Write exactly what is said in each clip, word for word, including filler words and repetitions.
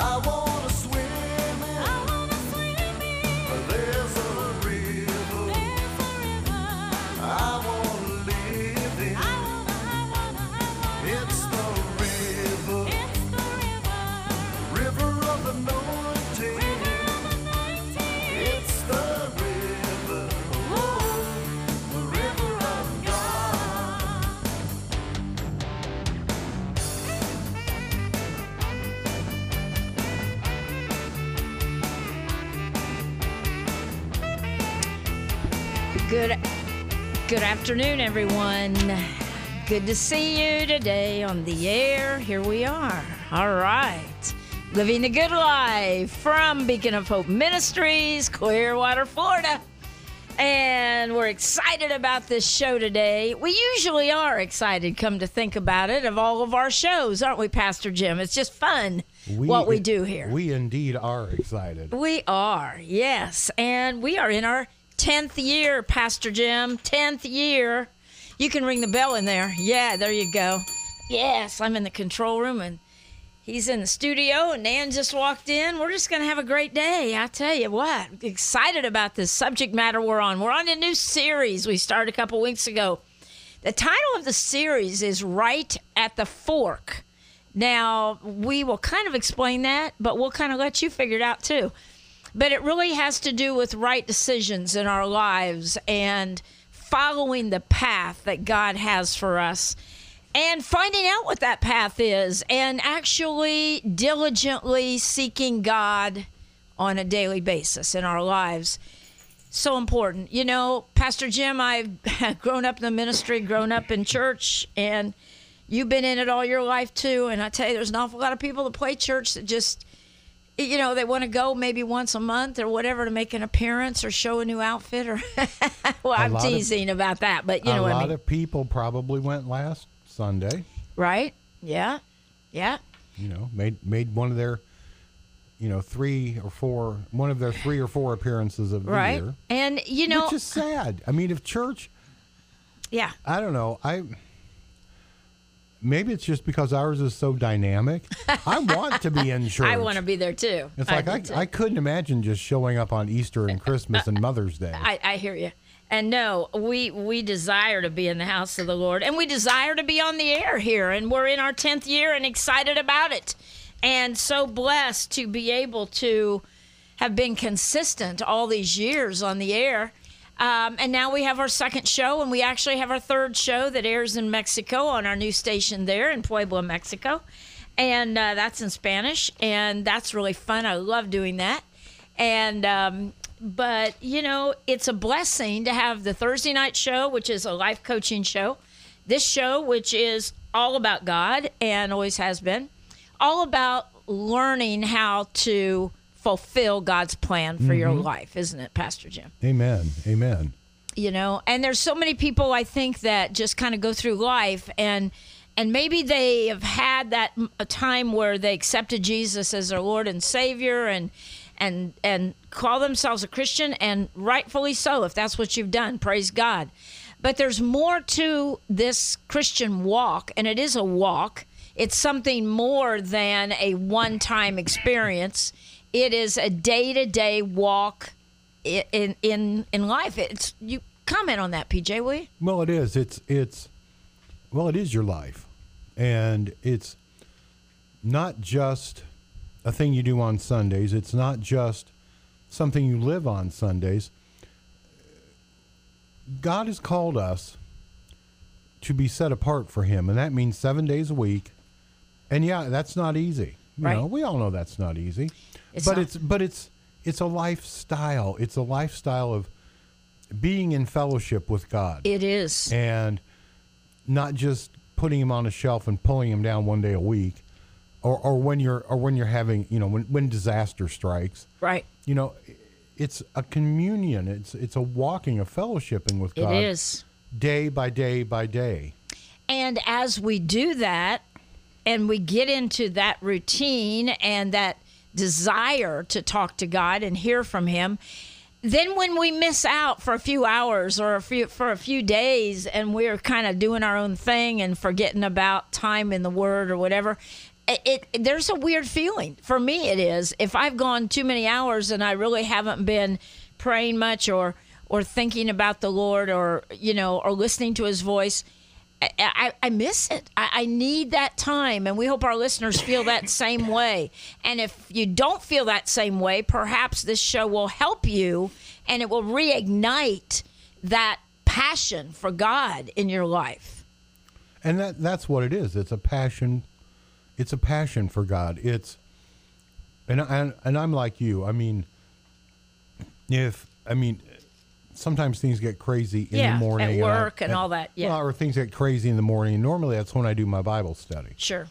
I wanna swim in. I wanna swim in. There's a river. There's a river. I wanna live in. I wanna, I wanna, I wanna. It's the river. It's the river. River of anointing. River of anointing. It's the river. Oh, the river of God. Good, good afternoon, everyone. Good to see you today on the air. Here we are. All right. Living the Good Life from Beacon of Hope Ministries, Clearwater, Florida. And we're excited about this show today. We usually are excited, come to think about it, of all of our shows, aren't we, Pastor Jim? It's just fun what we do here. We indeed are excited. We are, yes. And we are in our tenth year, Pastor Jim. tenth year. You can ring the bell in there. Yeah, there you go. Yes, I'm in the control room, and he's in the studio, and Nan just walked in. We're just going to have a great day. I tell you what, excited about this subject matter we're on. We're on a new series we started a couple weeks ago. The title of the series is Right at the Fork. Now, we will kind of explain that, but we'll kind of let you figure it out too. But it really has to do with right decisions in our lives and following the path that God has for us and finding out what that path is and actually diligently seeking God on a daily basis in our lives. So important. You know, Pastor Jim, I've grown up in the ministry, grown up in church, and you've been in it all your life too. And I tell you, there's an awful lot of people that play church that just, you know, they want to go maybe once a month or whatever to make an appearance or show a new outfit. Or well, I'm teasing of, about that, but you know what I mean. A lot of people probably went last Sunday. Right? Yeah. Yeah. You know, made made one of their, you know, three or four, one of their three or four appearances of the right. year. And, you know. Which is sad. I mean, if church. Yeah. I don't know. I. Maybe it's just because ours is so dynamic. I want to be in church. I want to be there too. It's like I, I, I couldn't imagine just showing up on Easter and Christmas and Mother's Day. I, I hear you. And no, we we desire to be in the house of the Lord, and we desire to be on the air here, and we're in our tenth year and excited about it, and so blessed to be able to have been consistent all these years on the air. Um, and now we have our second show, and we actually have our third show that airs in Mexico on our new station there in Puebla, Mexico. And uh, that's in Spanish, and that's really fun. I love doing that. And um, but, you know, it's a blessing to have the Thursday night show, which is a life coaching show. This show, which is all about God and always has been, all about learning how to fulfill God's plan for mm-hmm. your life, isn't it, Pastor Jim? Amen. Amen. You know, and there's so many people, I think, that just kind of go through life and and maybe they have had that a time where they accepted Jesus as their Lord and Savior and and and call themselves a Christian, and rightfully so, if that's what you've done, praise God. But there's more to this Christian walk, and it is a walk. It's something more than a one-time experience. It is a day-to-day walk in in in life. It's you comment on that, P J, will you? Well, it is. It's it's well, it is your life, and it's not just a thing you do on Sundays. It's not just something you live on Sundays. God has called us to be set apart for Him, and that means seven days a week. And yeah, that's not easy. You right. know, we all know that's not easy. It's but not. it's but it's it's a lifestyle. It's a lifestyle of being in fellowship with God. It is. And not just putting Him on a shelf and pulling Him down one day a week, or or when you're or when you're having, you know, when when disaster strikes. Right. You know, it's a communion. It's it's a walking, a fellowshipping with God. It is. Day by day by day. And as we do that, and we get into that routine and that desire to talk to God and hear from Him, then when we miss out for a few hours or a few for a few days and we're kind of doing our own thing and forgetting about time in the Word or whatever, it, it there's a weird feeling. For me, it is. If I've gone too many hours and I really haven't been praying much or or thinking about the Lord or, you know, or listening to his voice, I, I, I miss it. I, I need that time, and we hope our listeners feel that same way. And if you don't feel that same way, perhaps this show will help you, and it will reignite that passion for God in your life. And that that's what it is. It's a passion. It's a passion for God. It's, and I, and I'm like you. I mean, if I mean, sometimes things get crazy in Yeah, the morning at and I- work and all that, yeah. well, or things get crazy in the morning. And normally that's when I do my Bible study. Sure.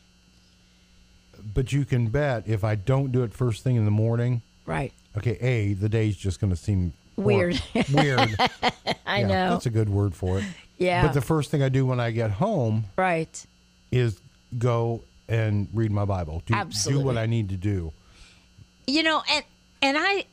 But you can bet if I don't do it first thing in the morning, Right. okay, A, the day's just going to seem hor- Weird. weird. I Yeah, know. that's a good word for it. Yeah. But the first thing I do when I get home Right. is go and read my Bible. Do, Absolutely. do what I need to do. You know, and and I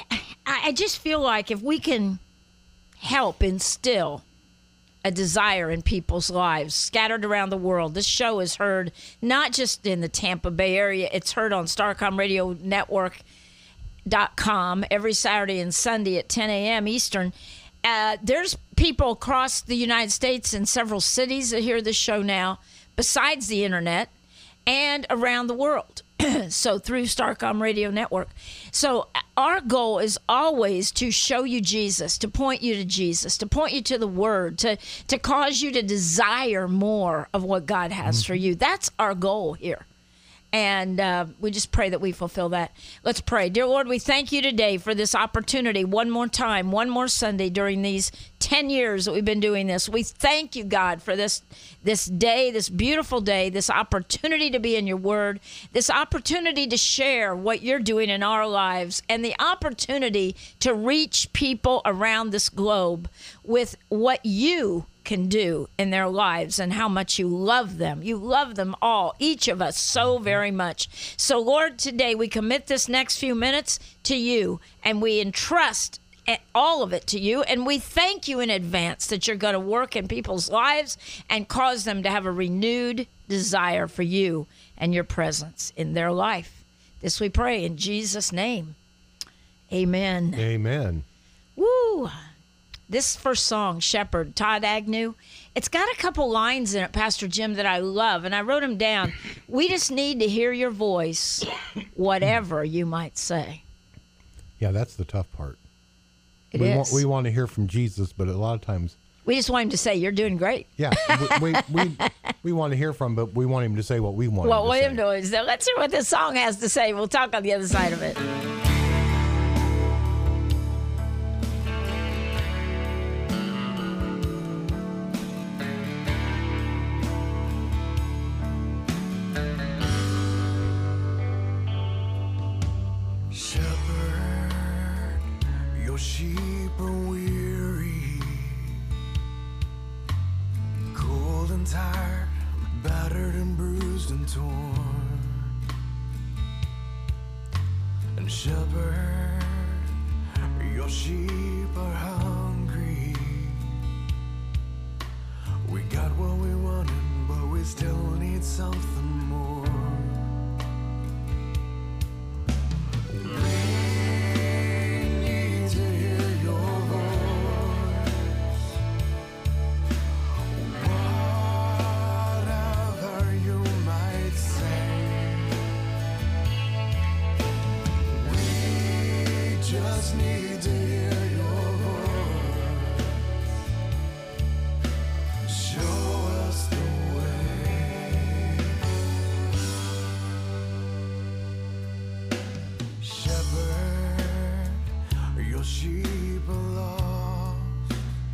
I just feel like if we can help instill a desire in people's lives scattered around the world. This show is heard not just in the Tampa Bay area, it's heard on Starcom Radio Network dot com every Saturday and Sunday at ten a.m. Eastern. Uh, there's people across the United States in several cities that hear this show now, besides the internet, and around the world. So through Starcom Radio Network. So our goal is always to show you Jesus, to point you to Jesus, to point you to the Word, to to cause you to desire more of what God has for you. That's our goal here. And uh, we just pray that we fulfill that. Let's pray. Dear Lord, we thank you today for this opportunity one more time, one more Sunday during these ten years that we've been doing this. We thank you, God, for this this day, this beautiful day, this opportunity to be in your word, this opportunity to share what you're doing in our lives, and the opportunity to reach people around this globe with what you can do in their lives and how much you love them. You love them all, each of us, so very much. So, Lord, today we commit this next few minutes to you, and we entrust all of it to you, and we thank you in advance that you're going to work in people's lives and cause them to have a renewed desire for you and your presence in their life. This we pray in Jesus' name. Amen. Amen. Woo! This first song, Shepherd, Todd Agnew, it's got a couple lines in it, Pastor Jim, that I love, and I wrote them down. We just need to hear your voice, whatever you might say. Yeah, that's the tough part. It we is. Want, we want to hear from Jesus, but a lot of times, We just want him to say, you're doing great. yeah, we, we, we, we want to hear from, but we want him to say what we want Well, him to William say. knows. So let's hear what this song has to say. We'll talk on the other side of it. Shepherd, your sheep are weary, cold and tired, battered and bruised and torn. And shepherd, your sheep are hungry. We got what we wanted, but we still need something more. Need to hear your voice. Whatever you might say, we just need to hear your voice. Show us the way. Shepherd, your sheep are lost.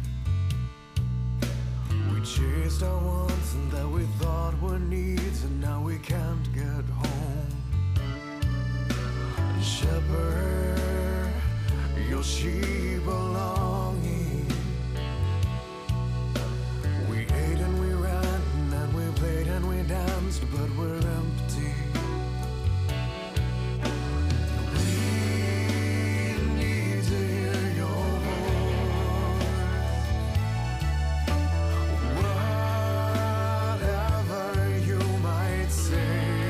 We chased our wants and that we thought were needs, and now we can't get home. Shepherd, your sheep are longing. We ate and we ran and we played and we danced, but we're empty. We need to hear your voice. Whatever you might say,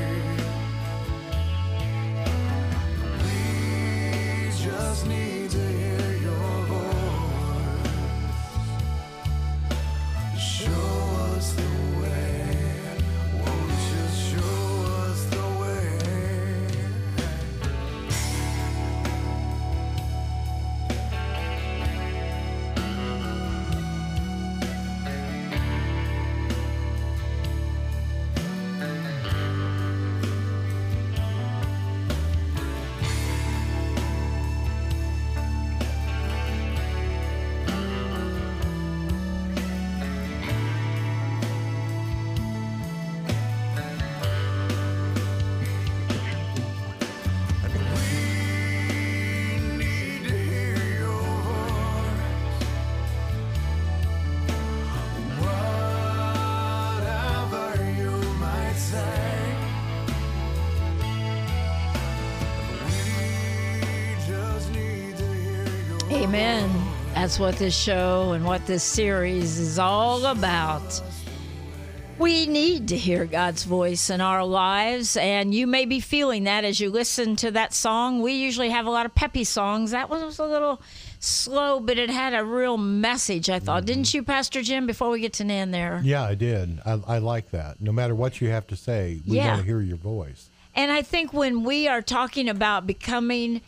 Amen. That's what this show and what this series is all about. We need to hear God's voice in our lives, and you may be feeling that as you listen to that song. We usually have a lot of peppy songs. That one was a little slow, but it had a real message, I thought. Mm-hmm. Didn't you, Pastor Jim, before we get to Nan there? Yeah, I did. I, I like that. No matter what you have to say, we Yeah. want to hear your voice. And I think when we are talking about becoming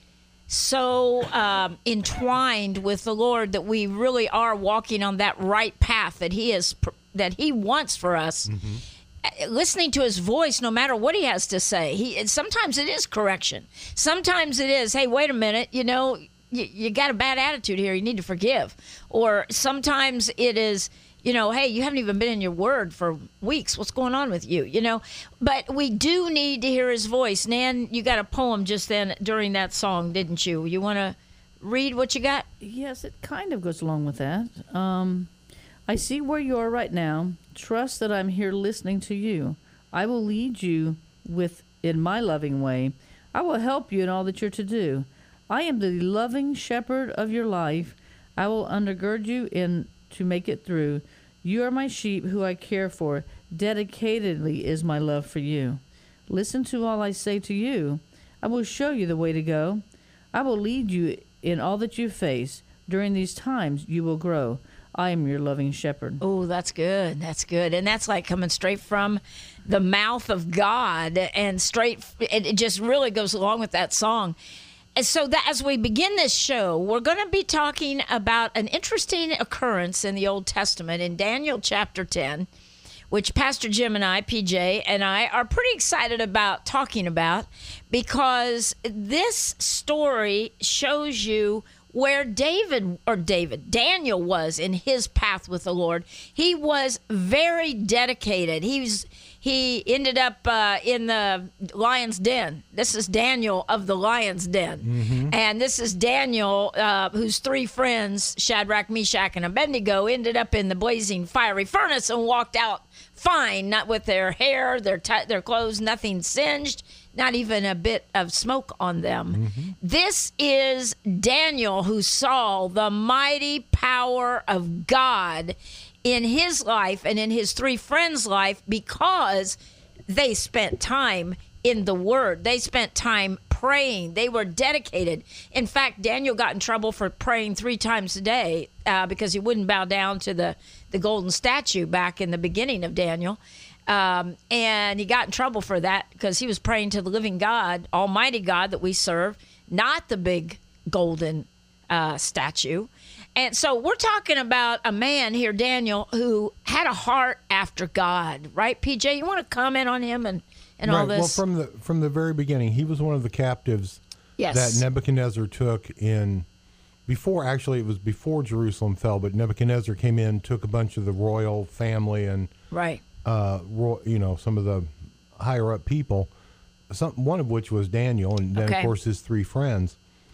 so um, entwined with the Lord that we really are walking on that right path that He is that He wants for us, mm-hmm. listening to His voice, no matter what He has to say. He sometimes it is correction. Sometimes it is, hey, wait a minute, you know, you, you got a bad attitude here. You need to forgive. Or sometimes it is, you know, hey, you haven't even been in your word for weeks. What's going on with you? You know, but we do need to hear His voice. Nan, you got a poem just then during that song, didn't you? You want to read what you got? Yes, it kind of goes along with that. Um, I see where you are right now. Trust that I'm here listening to you. I will lead you with in my loving way. I will help you in all that you're to do. I am the loving shepherd of your life. I will undergird you in to make it through. You are my sheep who I care for. Dedicatedly is my love for you. Listen to all I say to you. I will show you the way to go. I will lead you in all that you face. During these times you will grow. I am your loving shepherd. Oh, that's good. That's good. And that's like coming straight from the mouth of God and straight, it, it just really goes along with that song. And so that as we begin this show, we're going to be talking about an interesting occurrence in the Old Testament in Daniel chapter ten, which Pastor Jim and I, P J, and I are pretty excited about talking about, because this story shows you where David, or David, Daniel was in his path with the Lord. He was very dedicated. He was, he ended up uh, in the lion's den. This is Daniel of the lion's den. Mm-hmm. And this is Daniel, uh, whose three friends, Shadrach, Meshach, and Abednego, ended up in the blazing fiery furnace and walked out fine, not with their hair, their t- their clothes, nothing singed, not even a bit of smoke on them. Mm-hmm. This is Daniel, who saw the mighty power of God in his life and in his three friends' life, because they spent time in the Word. They spent time praying. They were dedicated. In fact, Daniel got in trouble for praying three times a day uh, because he wouldn't bow down to the, the golden statue back in the beginning of Daniel. Um, and he got in trouble for that because he was praying to the living God, Almighty God that we serve, not the big golden uh, statue. And so we're talking about a man here, Daniel, who had a heart after God, right? P J, you want to comment on him and, and all Right. this? Well, from the from the very beginning, he was one of the captives Yes. that Nebuchadnezzar took in. Before, actually, it was before Jerusalem fell, but Nebuchadnezzar came in, took a bunch of the royal family and Right. uh, ro- you know, some of the higher up people. Some one of which was Daniel, and then Okay. of course his three friends.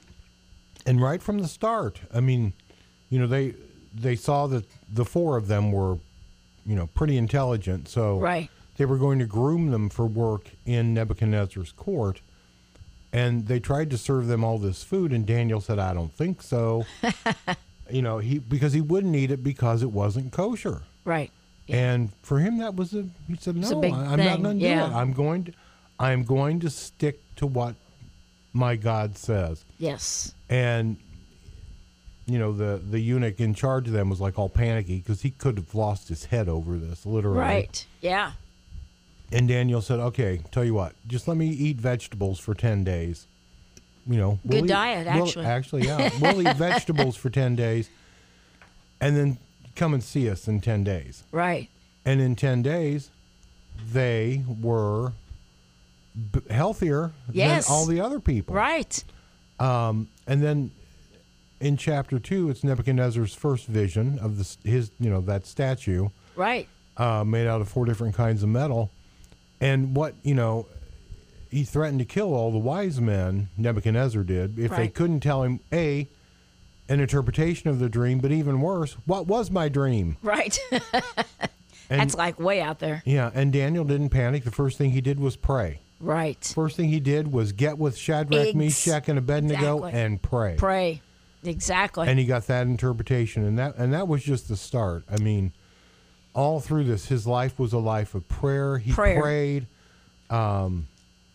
And right from the start, I mean, you know, they they saw that the four of them were, you know, pretty intelligent, so Right. they were going to groom them for work in Nebuchadnezzar's court. And they tried to serve them all this food, and Daniel said, "I don't think so." you know, he because he wouldn't eat it because it wasn't kosher. Right. Yeah. And for him, that was a. He said, It's a "No, big I- I'm thing, not going to yeah. do it. I'm going to, I'm going to stick to what my God says." Yes. And you know, the the eunuch in charge of them was like all panicky because he could have lost his head over this, literally. Right. Yeah. And Daniel said, "Okay, tell you what, just let me eat vegetables for ten days. You know, we'll Good eat- diet, we'll- actually. Actually, yeah, we'll eat vegetables for ten days, and then come and see us in ten days." Right. And in ten days, they were b- healthier Yes. than all the other people. Right. Um, and then in chapter two, it's Nebuchadnezzar's first vision of this, his, you know, that statue Right. uh, made out of four different kinds of metal. And what, you know, he threatened to kill all the wise men, Nebuchadnezzar did, if they Right. couldn't tell him, A, an interpretation of the dream, but even worse, what was my dream? Right. And, That's like way out there. yeah, and Daniel didn't panic. The first thing he did was pray. Right. First thing he did was get with Shadrach, Ex- Meshach, and Abednego exactly. and pray. Pray. Exactly. And he got that interpretation, and that and that was just the start. I mean, all through this, his life was a life of prayer. He Prayer. prayed. Um,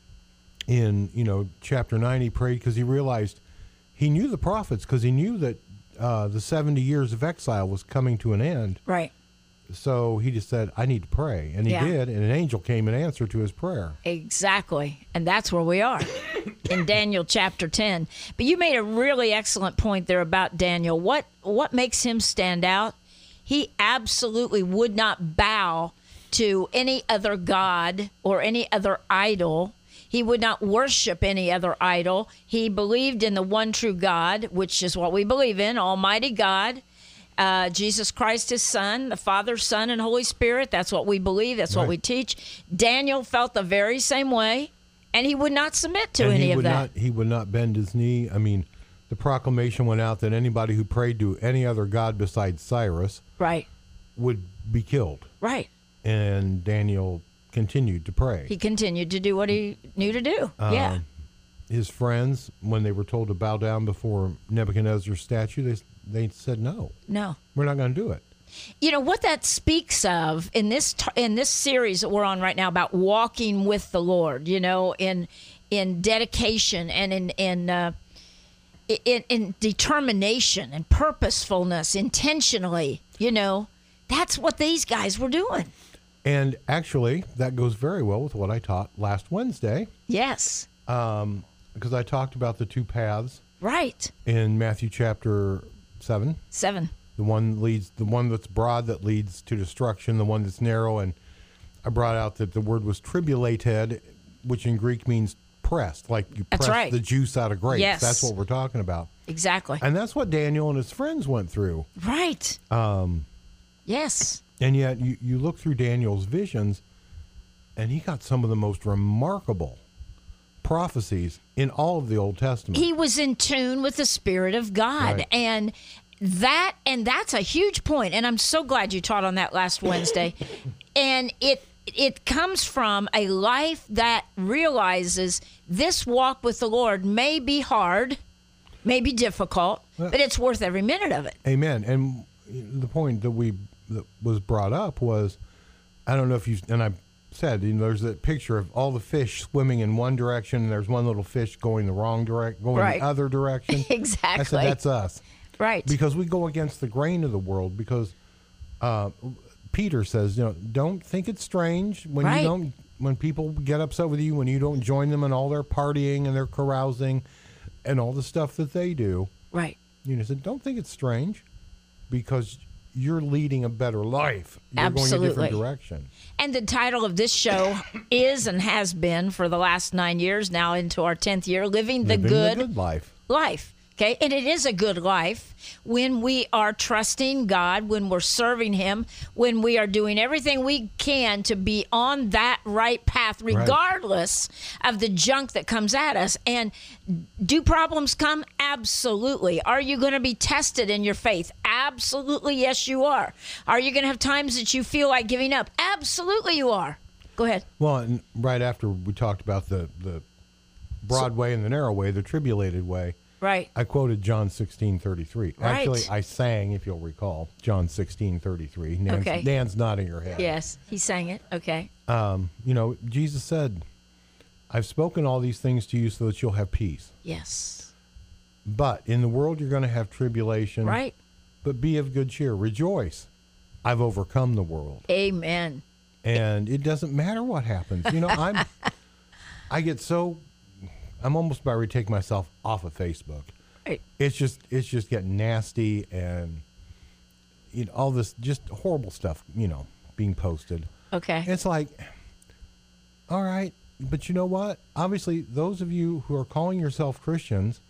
in you know chapter nine, he prayed because he realized he knew the prophets, because he knew that uh, the seventy years of exile was coming to an end. Right. So he just said, "I need to pray," and he Yeah. did. And an angel came in answer to his prayer. Exactly. And that's where we are in Daniel chapter ten. But you made a really excellent point there about Daniel. What what makes him stand out? He absolutely would not bow to any other god or any other idol. He would not worship any other idol. He believed in the one true God, which is what we believe in, Almighty God. Uh, Jesus Christ, his son, the Father, Son, and Holy Spirit. That's what we believe. That's what Right. we teach. Daniel felt the very same way, and he would not submit to and any he of would that. not he would not bend his knee. I mean, the proclamation went out that anybody who prayed to any other god besides Cyrus Right, would be killed. right. And Daniel continued to pray. He continued to do what he knew to do. yeah, Um, His friends, when they were told to bow down before Nebuchadnezzar's statue, they they said, "No, no. we're not going to do it." You know what that speaks of in this t- in this series that we're on right now about walking with the Lord. You know, in in dedication and in in uh, in, in determination and purposefulness, intentionally. You know, that's what these guys were doing. And actually, that goes very well with what I taught last Wednesday, Yes, um, because I talked about the two paths right. in Matthew chapter seven. Seven. The one leads, the one that's broad that leads to destruction, the one that's narrow. And I brought out that the word was tribulated, which in Greek means pressed, like you That's press right. the juice out of grapes. Yes. That's what we're talking about. Exactly. And that's what Daniel and his friends went through. Right. Um, Yes. and yet you, you look through Daniel's visions, and he got some of the most remarkable prophecies in all of the Old Testament. He was in tune with the Spirit of God. Right. And that and that's a huge point. And I'm so glad you taught on that last Wednesday. And it it comes from a life that realizes this walk with the Lord may be hard, may be difficult, Well- but it's worth every minute of it. Amen. And the point that we that was brought up was, I don't know if you and I said, you know, there's that picture of all the fish swimming in one direction, and there's one little fish going the wrong direct, going Right. the other direction. Exactly. I said that's us, Right. because we go against the grain of the world. Because uh, Peter says, you know, don't think it's strange when Right. you don't, when people get upset with you, when you don't join them in all their partying and their carousing, and all the stuff that they do. Right. You know, said, don't think it's strange, because you're leading a better life. You're going a Absolutely. different direction. And the title of this show is and has been for the last nine years now into our tenth year, Living the Living Good the good life. Life. Okay. And it is a good life when we are trusting God, when we're serving Him, when we are doing everything we can to be on that right path, regardless of the junk that comes at us. And do problems come? Absolutely. Are you going to be tested in your faith? Absolutely. Yes, you are. Are you going to have times that you feel like giving up? Absolutely, you are. Go ahead. Well, and right after we talked about the, the broad way and the narrow way, the tribulated way, Right. I quoted John sixteen thirty-three. Right. Actually, I sang, if you'll recall, John sixteen thirty-three. Nan's, Okay. Nan's nodding her head. Yes, he sang it. Okay. Um, you know, Jesus said, I've spoken all these things to you so that you'll have peace. Yes. But in the world, you're going to have tribulation. Right. But be of good cheer. Rejoice. I've overcome the world. Amen. And it doesn't matter what happens. You know, I'm, I get so, I'm almost about ready to take myself off of Facebook. Right. It's just, it's just getting nasty, and you know, all this just horrible stuff, you know, being posted. Okay. It's like, all right, but you know what? Obviously, those of you who are calling yourself Christians,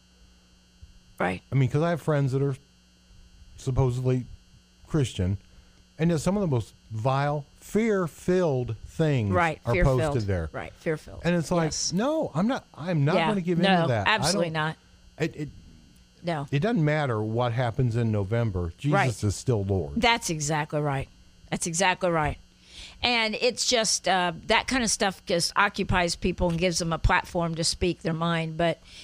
Right. I mean, because I have friends that are supposedly Christian, and there's some of the most vile, fear-filled things Right. are Fear-filled. posted there. Right. Fear-filled. And it's like, Yes. no, I'm not. I'm not Yeah. going to give no, in to that. I absolutely don't- not. It, it No. it doesn't matter what happens in November. Jesus Right. is still Lord. That's exactly right. That's exactly right. And it's just uh, that kind of stuff just occupies people and gives them a platform to speak their mind. But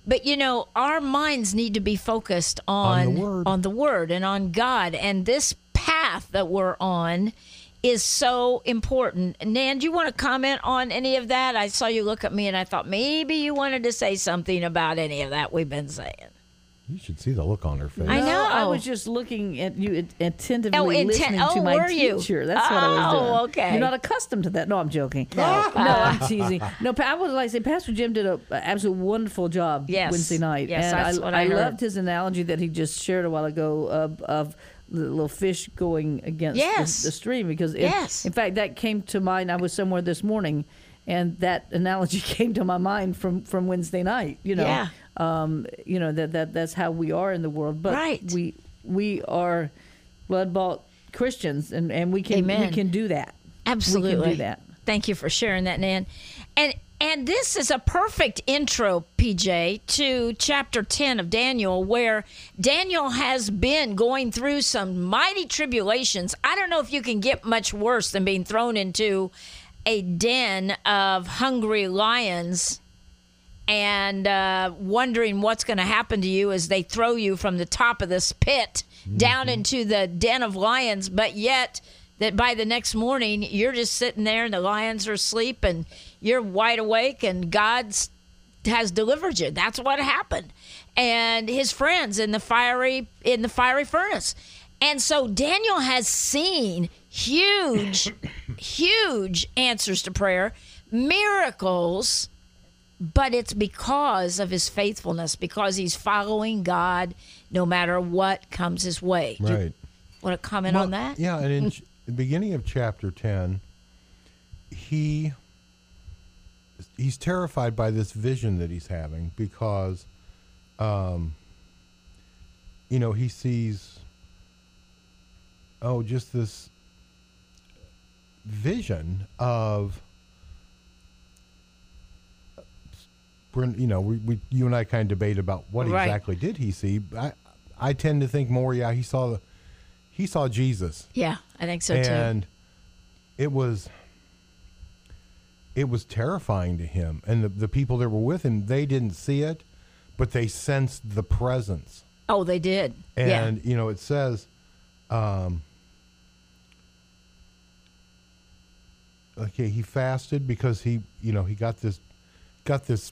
But you know, our minds need to be focused on On the Word. on the Word and on God. And this path that we're on is so important. Nan, do you want to comment on any of that? I saw you look at me and I thought maybe you wanted to say something about any of that we've been saying. You should see the look on her face. I No, know. I was just looking at you at- attentively Oh, inten- listening oh, to my were you? teacher. That's what I was Oh, doing. okay. You're not accustomed to that. No, I'm joking. No, no, I'm teasing. No, pa- I would like to say Pastor Jim did an absolute wonderful job Yes. Wednesday night. Yes, and that's I, what I heard. loved his analogy that he just shared a while ago of, of the little fish going against Yes. the, the stream. Because, it, Yes. in fact, that came to mind. I was somewhere this morning, and that analogy came to my mind from, from Wednesday night. You know, Yeah. um, you know that, that that's how we are in the world. But Right. we we are blood bought Christians, and, and we can Amen. we can do that. Absolutely. We can do that. Thank you for sharing that, Nan. And and this is a perfect intro, P J, to chapter ten of Daniel, where Daniel has been going through some mighty tribulations. I don't know if you can get much worse than being thrown into a den of hungry lions and uh, wondering what's going to happen to you as they throw you from the top of this pit down into the den of lions, but yet that by the next morning you're just sitting there and the lions are asleep and you're wide awake and God's has delivered you. That's what happened. And his friends in the fiery in the fiery furnace. And so Daniel has seen huge huge answers to prayer, miracles, but it's because of his faithfulness, because he's following God no matter what comes his way. Do you Right. want to comment Well, on that? Yeah, and in ch- the beginning of chapter ten, he he's terrified by this vision that he's having because, um, you know, he sees, oh, just this vision of, we're, you know, we, we you and I kind of debate about what Right. exactly did he see. I I tend to think more, yeah, he saw the, he saw Jesus. Yeah, I think so too. And it was it was terrifying to him, and the, the people that were with him, they didn't see it, but they sensed the presence. Oh, they did. And yeah. you know, it says um okay, he fasted because he, you know, he got this got this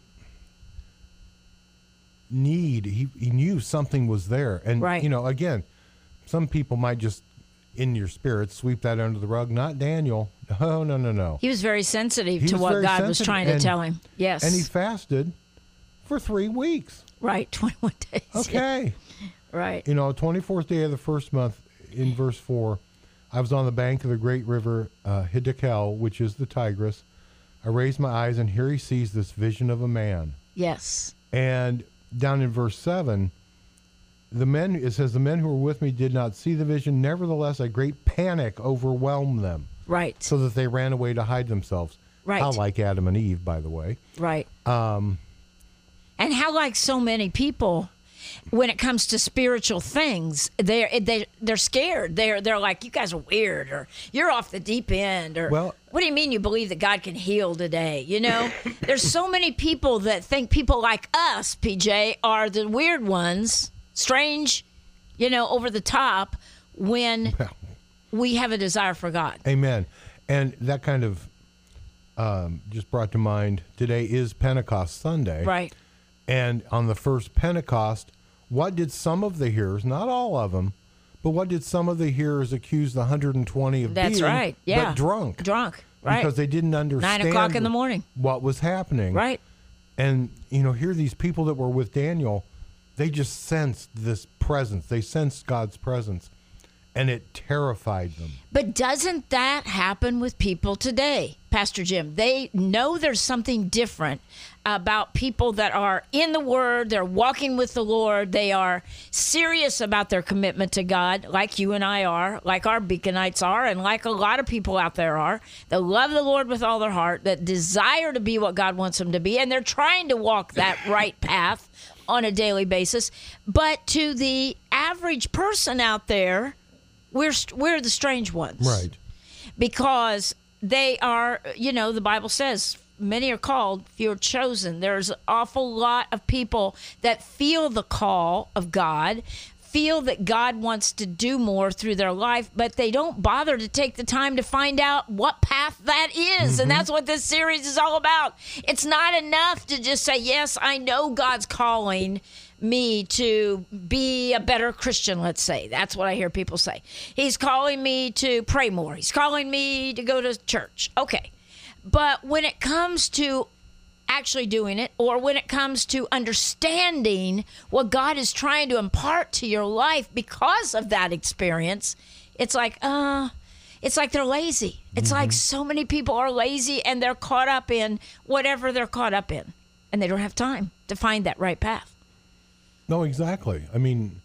need. He he knew something was there. And Right. you know, again, some people might just in your spirit sweep that under the rug. Not Daniel. No, no, no, no. He was very sensitive He to was what very God was sensitive, trying to and- tell him. Yes. And he fasted for three weeks. right, twenty-one days. Okay. Right. You know, twenty-fourth day of the first month, in verse four, I was on the bank of the great river uh, Hiddekel, which is the Tigris. I raised my eyes, and here he sees this vision of a man. Yes. And down in verse seven, the men, it says, the men who were with me did not see the vision. Nevertheless, a great panic overwhelmed them, Right. so that they ran away to hide themselves. Right. How like Adam and Eve, by the way. Right. Um, And how, like so many people, when it comes to spiritual things, they're they they're scared. They're they're like, you guys are weird, or you're off the deep end, or Well- what do you mean you believe that God can heal today? You know, there's so many people that think people like us, P J, are the weird ones, strange, you know, over the top, when well, we have a desire for God. Amen. And that kind of um, just brought to mind, today is Pentecost Sunday. Right. And on the first Pentecost, what did some of the hearers, not all of them, but what did some of the hearers accuse the one hundred twenty of That's being? right. Yeah. But drunk. Drunk. Right. Because they didn't understand Nine o'clock in the morning. what was happening. Right. And, you know, here these people that were with Daniel, they just sensed this presence. They sensed God's presence, and it terrified them. But doesn't that happen with people today, Pastor Jim? They know there's something different about people that are in the Word, they're walking with the Lord, they are serious about their commitment to God, like you and I are, like our Beaconites are, and like a lot of people out there are, that love the Lord with all their heart, that desire to be what God wants them to be, and they're trying to walk that right path on a daily basis. But to the average person out there, we're we're the strange ones. Right. Because they are, you know, the Bible says many are called, few are chosen. There's an awful lot of people that feel the call of God, feel that God wants to do more through their life, but they don't bother to take the time to find out what path that is. Mm-hmm. And that's what this series is all about. It's not enough to just say, yes, I know God's calling me to be a better Christian, let's say. That's what I hear people say. He's calling me to pray more. He's calling me to go to church. Okay. But when it comes to actually doing it, or when it comes to understanding what God is trying to impart to your life because of that experience, it's like, uh, it's like they're lazy. It's like so many people are lazy and they're caught up in whatever they're caught up in, and they don't have time to find that right path. No, exactly. I mean,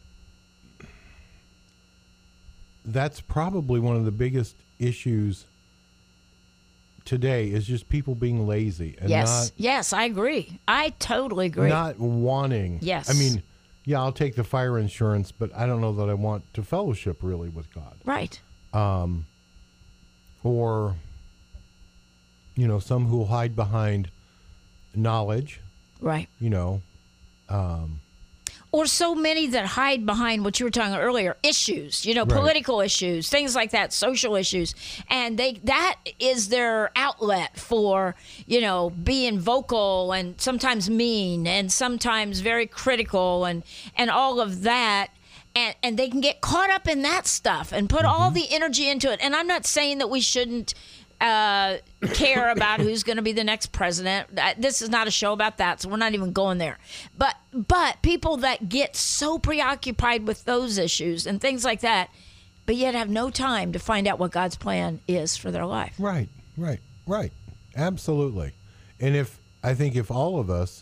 that's probably one of the biggest issues today is just people being lazy and Yes, not yes, I agree. I totally agree. not wanting. Yes. I mean, yeah, I'll take the fire insurance, but I don't know that I want to fellowship really with God. Right. Or, you know, some who will hide behind knowledge, Right. you know. Or so many that hide behind what you were talking about earlier, issues, you know, Right. political issues, things like that, social issues. And they that is their outlet for, you know, being vocal and sometimes mean and sometimes very critical and, and all of that. And, and they can get caught up in that stuff and put all the energy into it. And I'm not saying that we shouldn't uh, care about who's going to be the next president. Uh, This is not a show about that, so we're not even going there. But but people that get so preoccupied with those issues and things like that, but yet have no time to find out what God's plan is for their life. Right, right, right. Absolutely. And if, I think if all of us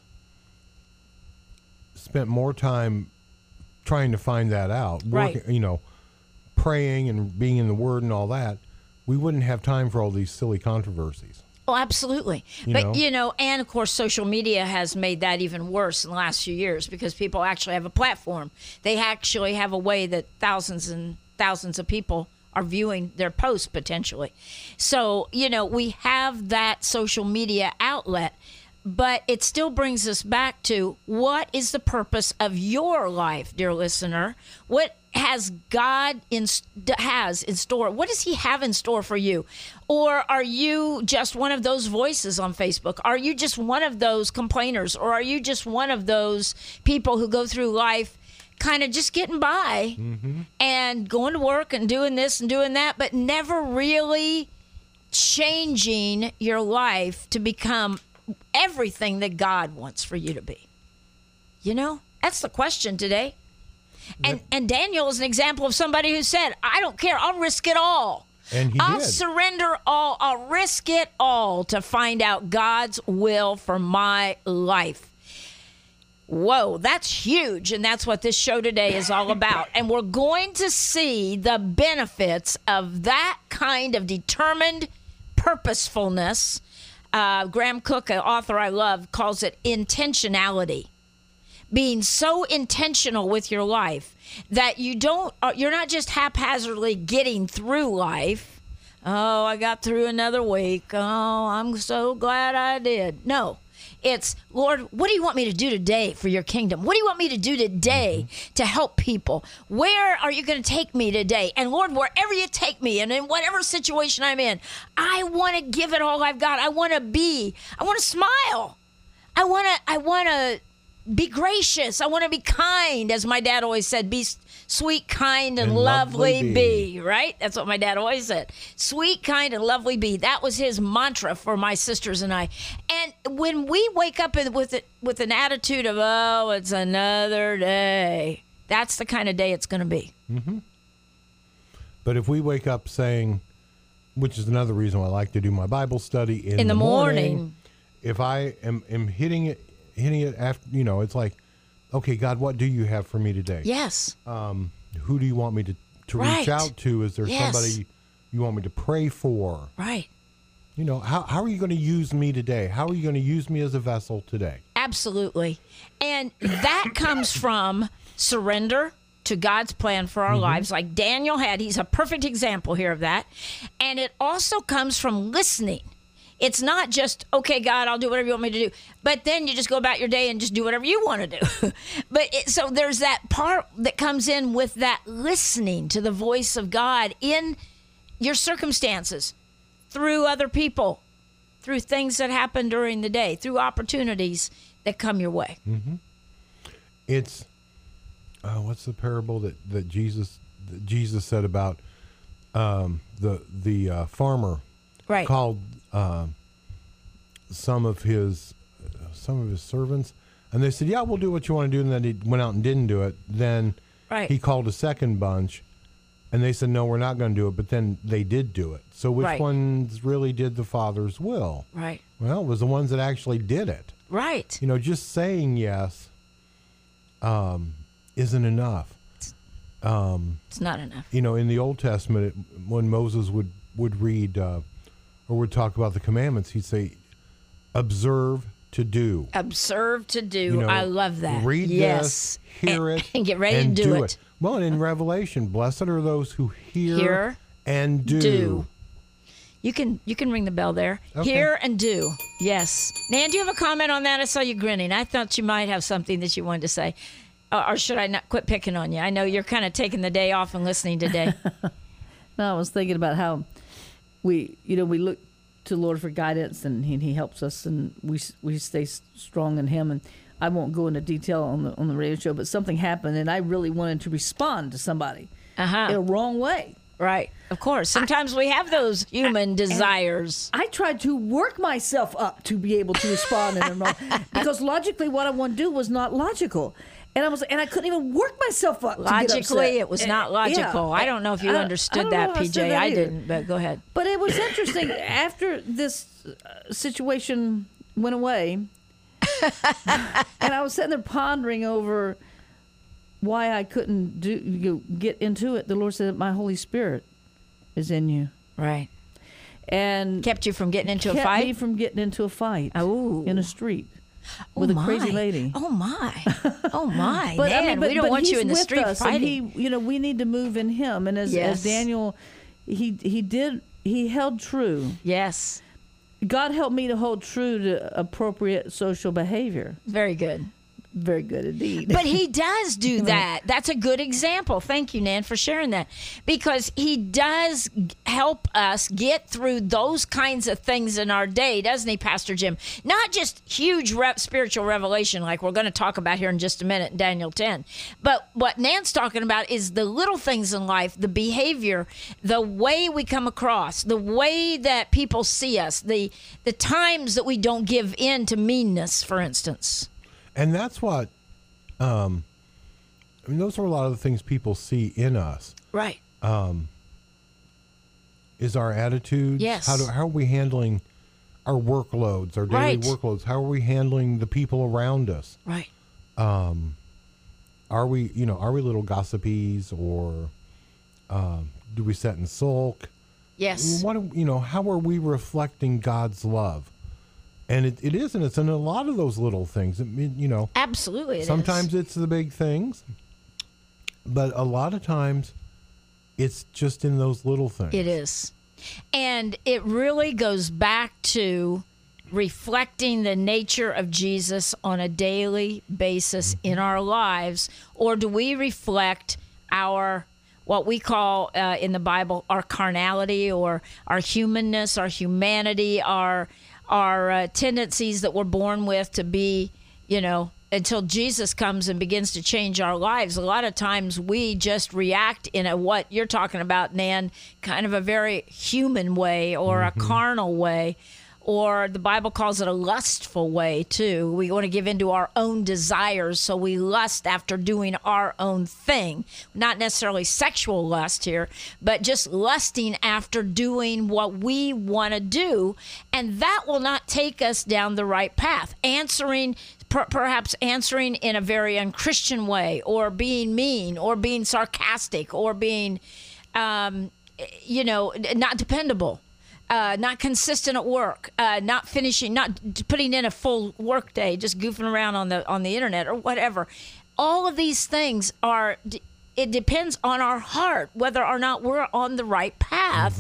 spent more time trying to find that out, Right. working, you know, praying and being in the Word and all that, we wouldn't have time for all these silly controversies. Oh, absolutely. You but, know? you know, and of course, social media has made that even worse in the last few years because people actually have a platform. They actually have a way that thousands and thousands of people are viewing their posts potentially. So, you know, we have that social media outlet, but it still brings us back to what is the purpose of your life, dear listener? What has God in has in store? What does He have in store for you? Or are you just one of those voices on Facebook? Are you just one of those complainers? Or are you just one of those people who go through life kind of just getting by and going to work and doing this and doing that, but never really changing your life to become everything that God wants for you to be? You know, that's the question today. And and Daniel is an example of somebody who said, I don't care, I'll risk it all. And he I'll did. surrender all, I'll risk it all to find out God's will for my life. Whoa, that's huge. And that's what this show today is all about. And we're going to see the benefits of that kind of determined purposefulness. Uh, Graham Cook, an author I love, calls it intentionality. Being so intentional with your life that you don't, uh, you're not just haphazardly getting through life. Oh, I got through another week. Oh, I'm so glad I did. No, it's, Lord, what do you want me to do today for your kingdom? What do you want me to do today to help people? Where are you going to take me today? And Lord, wherever you take me and in whatever situation I'm in, I want to give it all I've got. I want to be, I want to smile. I want to, I want to, be gracious. I want to be kind, as my dad always said. Be sweet, kind, and, And lovely, lovely be. be. Right? That's what my dad always said. Sweet, kind, and lovely be. That was his mantra for my sisters and I. And when we wake up with it with an attitude of, oh, it's another day, that's the kind of day it's going to be. But if we wake up saying, which is another reason why I like to do my Bible study in, In the morning, morning. if I am, am hitting it, hitting it after, you know, it's like, okay, God, what do you have for me today? Yes. Who do you want me to, to reach Right. out to? Is there Yes. somebody you want me to pray for? Right. You know, how, how are you going to use me today? How are you going to use me as a vessel today? Absolutely. And that comes from surrender to God's plan for our lives, like Daniel had. He's a perfect example here of that. And it also comes from listening. It's not just, okay, God, I'll do whatever you want me to do. But then you just go about your day and just do whatever you want to do. But it, so there's that part that comes in with that listening to the voice of God in your circumstances, through other people, through things that happen during the day, through opportunities that come your way. Mm-hmm. It's, uh, what's the parable that, that Jesus that Jesus said about um, the the uh, farmer Right. called uh, some of his some of his servants, and they said, "Yeah, we'll do what you want to do." And then he went out and didn't do it. Then Right. he called a second bunch, and they said, "No, we're not going to do it." But then they did do it. So which Right. ones really did the Father's will? Right. Well, it was the ones that actually did it. Right. You know, just saying yes um, isn't enough. Um, It's not enough. you know, in the Old Testament, it, when Moses would, would read uh, or would talk about the commandments, he'd say, observe to do. Observe to do. You know, I love that. Read yes. this, hear and, it, and get ready and to do, it. it. Well, and in Revelation, blessed are those who hear, Hear, and do. do. You can you can ring the bell there. Okay. Hear and do. Yes. Nan, do you have a comment on that? I saw you grinning. I thought you might have something that you wanted to say. Or, or should I not quit picking on you? I know you're kind of taking the day off and listening today. No, I was thinking about how we, you know, we look to the Lord for guidance, and he, he helps us, and we we stay s- strong in Him. And I won't go into detail on the on the radio show, but something happened, and I really wanted to respond to somebody Uh-huh. in a wrong way. Right. Of course. Sometimes we have those human desires. I tried to work myself up to be able to respond in a wrong, because logically, what I want to do was not logical. And I was, and I couldn't even work myself up. to get Logically, upset. it was not Uh, logical. yeah. I don't know if you I don't- I understood don't know that, how I P said J. that I either. didn't, but go ahead. But it was interesting after this uh, situation went away, and I was sitting there pondering over why I couldn't do you know, get into it. The Lord said, "My Holy Spirit is in you," Right. and Kept you from getting into a kept fight? me from getting into a fight Oh. in a street Oh, with a my. crazy lady. Oh, my. Oh, my. But Man, I mean, but, we don't but want he's you in the with street us, fighting. And he, you know, we need to move in Him. And as, Yes. as Daniel, he he did he held true. Yes. God helped me to hold true to appropriate social behavior. Very good. Very good indeed. But he does do that. That's a good example. Thank you, Nan, for sharing that. Because he does g- help us get through those kinds of things in our day, doesn't he, Pastor Jim? Not just huge re- spiritual revelation like we're going to talk about here in just a minute in Daniel ten. But what Nan's talking about is the little things in life, the behavior, the way we come across, the way that people see us, the the times that we don't give in to meanness, for instance. And that's what, um, I mean, those are a lot of the things people see in us. Right. Is our attitudes? Yes. How do how are we handling our workloads, our daily Right. workloads? How are we handling the people around us? Right. Are we, you know, are we little gossipies, or um, do we sit and sulk? Yes. What do- you know? How are we reflecting God's love? And it, it is, and it's in a lot of those little things. I mean, you know, Absolutely. it is. sometimes it's the big things, but a lot of times it's just in those little things. It is. And it really goes back to reflecting the nature of Jesus on a daily basis in our lives, or do we reflect our what we call uh, in the Bible our carnality, or our humanness, our humanity, our our uh, tendencies that we're born with to be, you know, until Jesus comes and begins to change our lives. A lot of times we just react in a what you're talking about, Nan, kind of a very human way, or a carnal way, or the Bible calls it a lustful way too. We want to give into our own desires, so we lust after doing our own thing. Not necessarily sexual lust here, but just lusting after doing what we want to do, and that will not take us down the right path. Answering per- perhaps answering in a very unchristian way, or being mean, or being sarcastic, or being um, you know, not dependable. Uh, not consistent at work, uh, not finishing, not d- putting in a full work day, just goofing around on the on the internet or whatever. All of these things are. d- It depends on our heart whether or not we're on the right path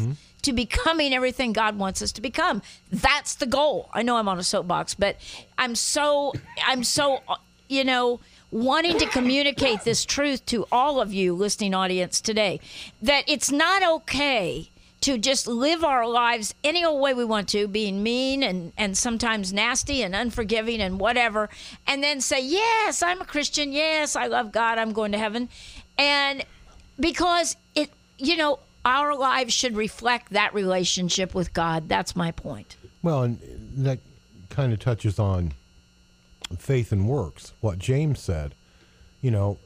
to becoming everything God wants us to become. That's the goal. I know I'm on a soapbox, but I'm so, I'm so, you know, wanting to communicate this truth to all of you listening audience today, that it's not okay to just live our lives any old way we want to, being mean and, and sometimes nasty and unforgiving and whatever, and then say, yes, I'm a Christian. Yes, I love God. I'm going to heaven. And because it, you know, our lives should reflect that relationship with God. That's my point. Well, and that kind of touches on faith and works. What James said, you know,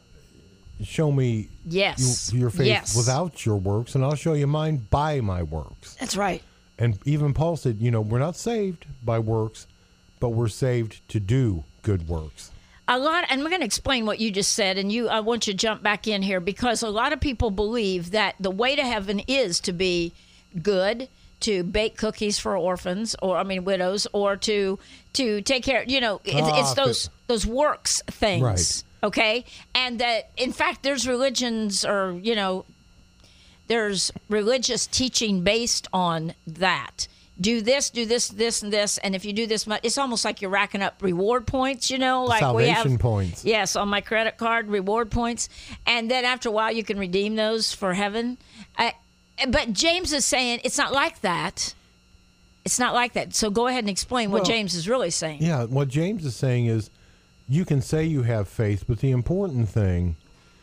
show me Yes. you, your faith Yes. without your works, and I'll show you mine by my works. That's right. And even Paul said, you know, we're not saved by works, but we're saved to do good works. A lot, and we're going to explain what you just said, and you, I want you to jump back in here, because a lot of people believe that the way to heaven is to be good, to bake cookies for orphans, or I mean widows, or to to take care. You know, it's, Ah, it's those those works things, Right. okay? And that, in fact, there's religions, or you know, there's religious teaching based on that. Do this, do this, this, and this, and if you do this much, it's almost like you're racking up reward points, you know, like we Salvation have points. Yes, on my credit card, reward points, and then after a while, you can redeem those for heaven. Uh, but James is saying it's not like that. It's not like that. So go ahead and explain what Well, James is really saying. Yeah, what James is saying is you can say you have faith, but the important thing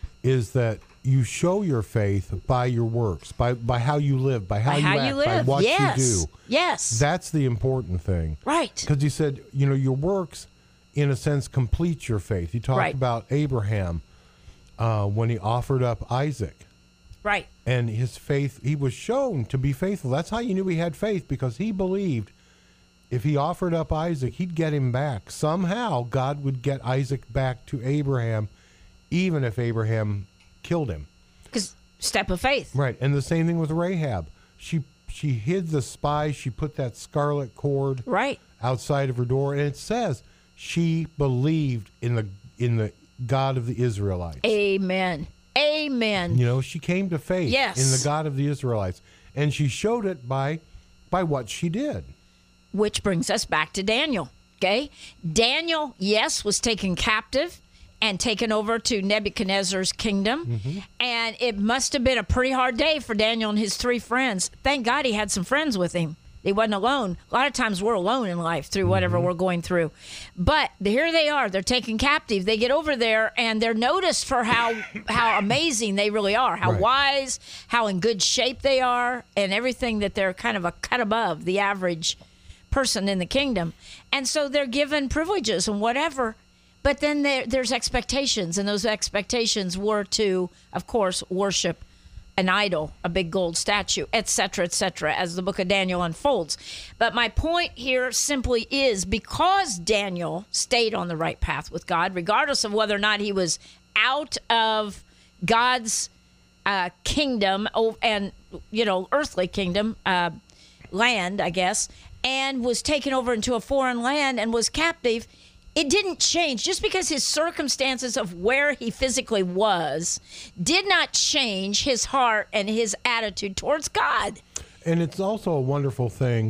is that you show your faith by your works, by by how you live, by how, By you, how act, you live, by what yes, you do. yes, That's the important thing. right, Because he said, you know, your works, in a sense, complete your faith. He talked Right. about Abraham uh, when he offered up Isaac. right, And his faith, he was shown to be faithful. That's how you knew he had faith, because he believed if he offered up Isaac, he'd get him back. Somehow, God would get Isaac back to Abraham, even if Abraham killed him. because step of faith, Right. And the same thing with Rahab. She she hid the spies. She put that scarlet cord right, outside of her door, and it says she believed in the in the God of the Israelites. amen, amen. You know, she came to faith Yes. in the God of the Israelites, and she showed it by by what she did. Which brings us back to Daniel. Okay, Daniel, yes, was taken captive and taken over to Nebuchadnezzar's kingdom. Mm-hmm. And it must have been a pretty hard day for Daniel and his three friends. Thank God he had some friends with him. He wasn't alone. A lot of times we're alone in life through whatever Mm-hmm. we're going through. But here they are. They're taken captive. They get over there and they're noticed for how how amazing they really are, how Right. wise, how in good shape they are, and everything, that they're kind of a cut above the average person in the kingdom. And so they're given privileges and whatever. But then there, there's expectations, and those expectations were to, of course, worship an idol, a big gold statue, et cetera, et cetera, as the book of Daniel unfolds. But my point here simply is, because Daniel stayed on the right path with God, regardless of whether or not he was out of God's uh, kingdom oh, and, you know, earthly kingdom, uh, land, I guess, and was taken over into a foreign land and was captive, it didn't change. Just because his circumstances of where he physically was did not change his heart and his attitude towards God. And it's also a wonderful thing,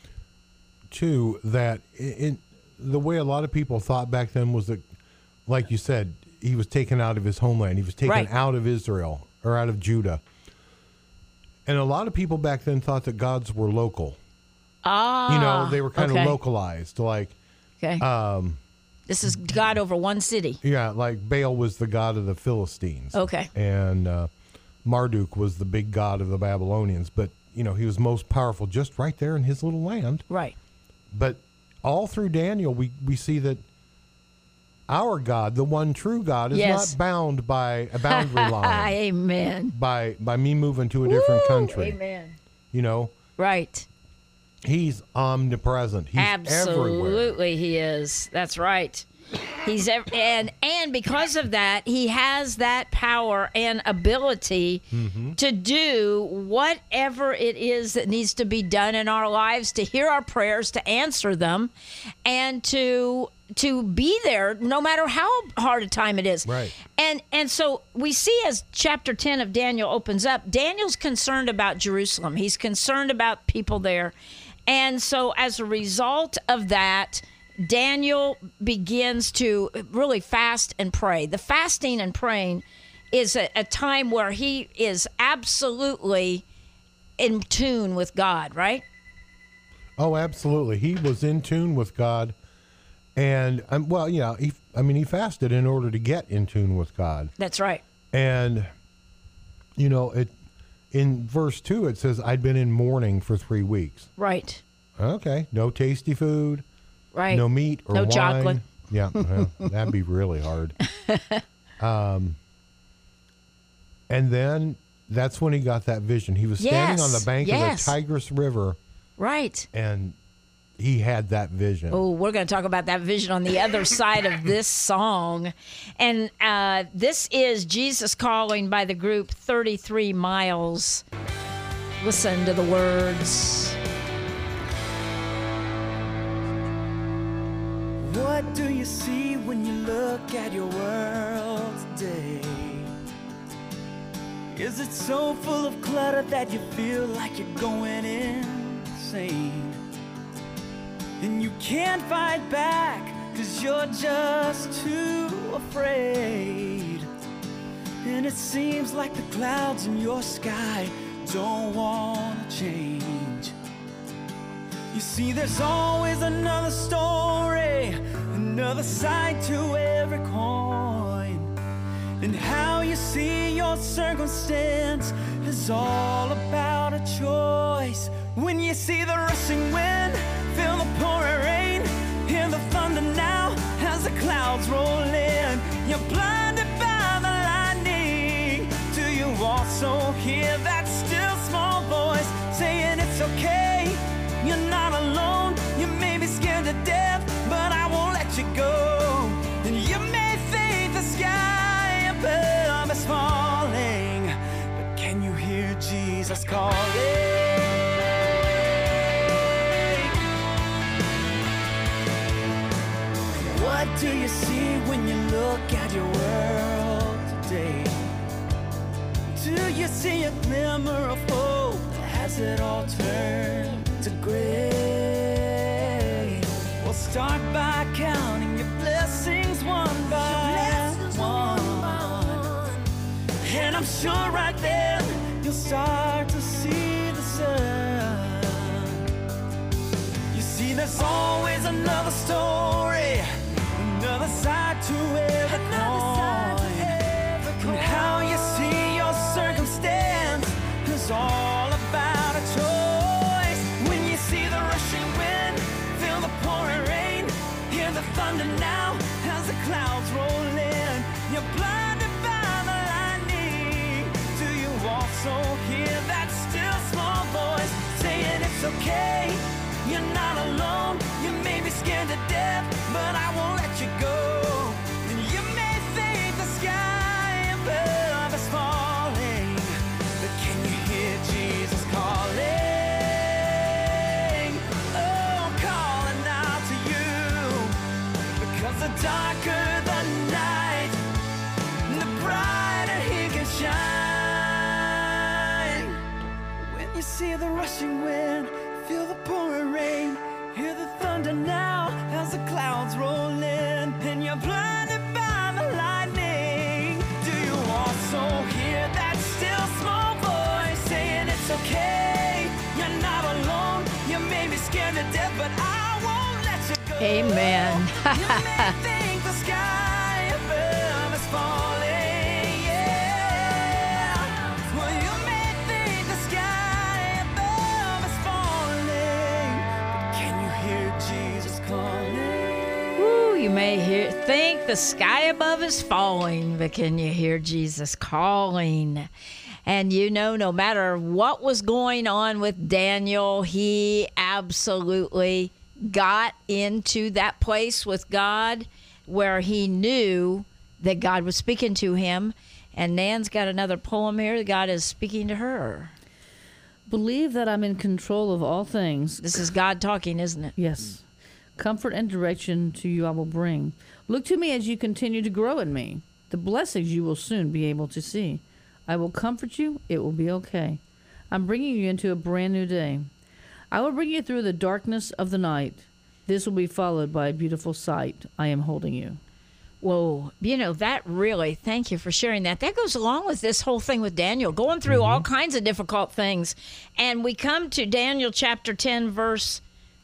too, that in, the way a lot of people thought back then was that, like you said, he was taken out of his homeland. He was taken Right. out of Israel or out of Judah. And a lot of people back then thought that gods were local. Ah, You know, they were kind okay. of localized. Like, Okay. um, This is God over one city. yeah, like Baal was the god of the Philistines. Okay. And uh, Marduk was the big god of the Babylonians. But, you know, he was most powerful just right there in his little land. Right. But all through Daniel, we, we see that our God, the one true God, is Yes. not bound by a boundary line, Amen. by by me moving to a different Woo! country. Amen. You know, Right. he's omnipresent. He's everywhere. Absolutely, he is. That's right. He's ev- and and because of that, he has that power and ability Mm-hmm. to do whatever it is that needs to be done in our lives, to hear our prayers, to answer them, and to to be there no matter how hard a time it is. Right. And and so we see as chapter ten of Daniel opens up, Daniel's concerned about Jerusalem. He's concerned about people there. And so as a result of that, Daniel begins to really fast and pray. The fasting and praying is a, a time where he is absolutely in tune with God, right? Oh, absolutely. He was in tune with God. And, um, well, yeah, he, I mean, he fasted in order to get in tune with God. That's right. And, you know, it in verse two, it says, I'd been in mourning for three weeks. Right. Okay. No tasty food. Right. No meat or No wine. chocolate. Yeah, well, that'd be really hard. Um, and then that's when he got that vision. He was standing on Yes, the bank yes. of the Tigris River, Right. and he had that vision. Oh, we're going to talk about that vision on the other side of this song. And uh, this is Jesus Calling by the group thirty-three miles. Listen to the words. What do you see when you look at your world today? Is it so full of clutter that you feel like you're going insane? And you can't fight back cause you're just too afraid. And it seems like the clouds in your sky don't wanna change. You see, there's always another story, another side to every coin. And how you see your circumstance is all about a choice. When you see the rushing wind, feel the pouring rain, hear the thunder now as the clouds roll in. You're blinded by the lightning. Do you also hear that still small voice saying it's okay? You're not alone. You may be scared to death, but I won't let you go. And you may think the sky above is falling, but can you hear Jesus calling? What do you see when you look at your world today? Do you see a glimmer of hope? Has it all turned to gray? Well, start by counting your blessings one by one. And I'm sure right then you'll start to see the sun. You see, there's always another story, another side to every coin. And how you see your circumstance is all about a choice. When you see the rushing wind, feel the pouring rain, hear the thunder now as the clouds roll in. You're blinded by the lightning. Do you also hear that still small voice saying it's okay? You're not alone. You may be scared to death, but I won't let you go. And you may think the sky above is falling, but can you hear Jesus calling? Oh, calling out to you. Because the darker the night, the brighter he can shine. When you see the rushing wind, feel the pouring rain, hear the thunder now as the clouds roll in. And you're blinded by the lightning. Do you also hear that still small voice saying it's okay? You're not alone. You may be scared to death, but I won't let you go. Amen. You may think the sky above is falling, yeah. Well, you may think the sky above is falling, but can you hear Jesus calling? Ooh, you may hear think the sky above is falling, but can you hear Jesus calling? And you know, no matter what was going on with Daniel, he absolutely got into that place with God where he knew that God was speaking to him. And Nan's got another poem here. God is speaking to her. Believe that I'm in control of all things. This is God talking, isn't it? Yes. Comfort and direction to you I will bring. Look to me as you continue to grow in me. The blessings you will soon be able to see. I will comfort you. It will be okay. I'm bringing you into a brand new day. I will bring you through the darkness of the night. This will be followed by a beautiful sight. I am holding you. Whoa, you know, that really, thank you for sharing that. That goes along with this whole thing with Daniel, going through all kinds of difficult things. And we come to Daniel chapter ten, verse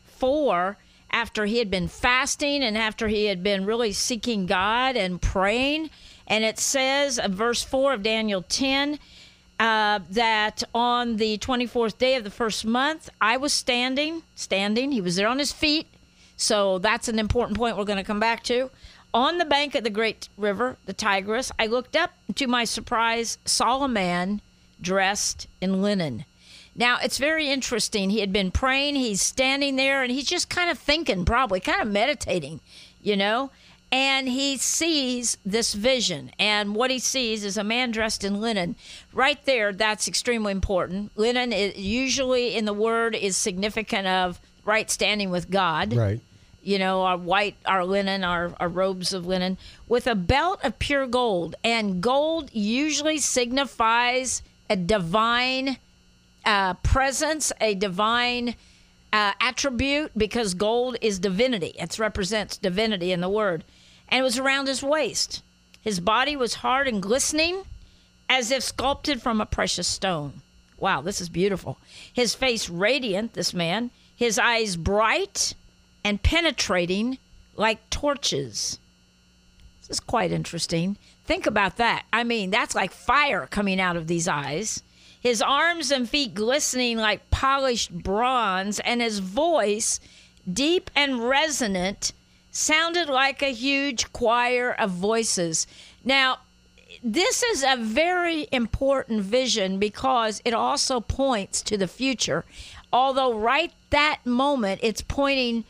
four, after he had been fasting and after he had been really seeking God and praying. And it says, uh, verse four of Daniel ten, uh, that on the twenty-fourth day of the first month, I was standing, standing. He was there on his feet. So that's an important point we're going to come back to. On the bank of the great river, the Tigris, I looked up, and to my surprise, saw a man dressed in linen. Now, it's very interesting. He had been praying. He's standing there, and he's just kind of thinking, probably, kind of meditating, you know. And he sees this vision. And what he sees is a man dressed in linen. Right there, that's extremely important. Linen, is, usually in the word, is significant of right standing with God. Right. You know, our white, our linen, our, our robes of linen, with a belt of pure gold. And gold usually signifies a divine uh, presence, a divine uh, attribute, because gold is divinity. It represents divinity in the word. And it was around his waist. His body was hard and glistening, as if sculpted from a precious stone. Wow, this is beautiful. His face radiant, this man. His eyes bright and penetrating like torches. This is quite interesting. Think about that. I mean, that's like fire coming out of these eyes. His arms and feet glistening like polished bronze, and his voice, deep and resonant, sounded like a huge choir of voices. Now, this is a very important vision because it also points to the future. Although right that moment, it's pointing